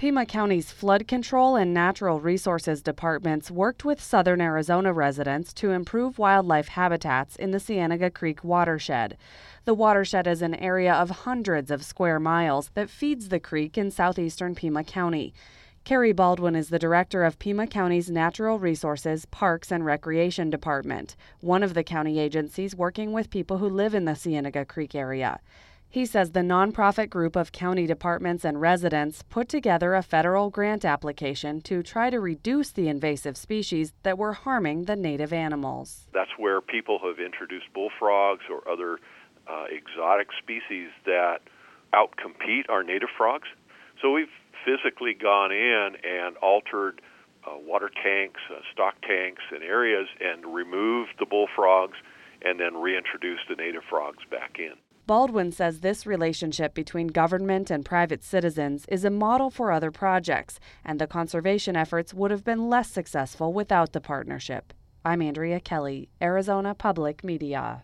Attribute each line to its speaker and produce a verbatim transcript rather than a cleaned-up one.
Speaker 1: Pima County's Flood Control and Natural Resources departments worked with Southern Arizona residents to improve wildlife habitats in the Cienega Creek watershed. The watershed is an area of hundreds of square miles that feeds the creek in southeastern Pima County. Carrie Baldwin is the director of Pima County's Natural Resources, Parks, and Recreation Department, one of the county agencies working with people who live in the Cienega Creek area. He says the nonprofit group of county departments and residents put together a federal grant application to try to reduce the invasive species that were harming the native animals.
Speaker 2: That's where people have introduced bullfrogs or other uh, exotic species that outcompete our native frogs. So we've physically gone in and altered uh, water tanks, uh, stock tanks, and areas and removed the bullfrogs and then reintroduced the native frogs back in.
Speaker 1: Baldwin says this relationship between government and private citizens is a model for other projects, and the conservation efforts would have been less successful without the partnership. I'm Andrea Kelly, Arizona Public Media.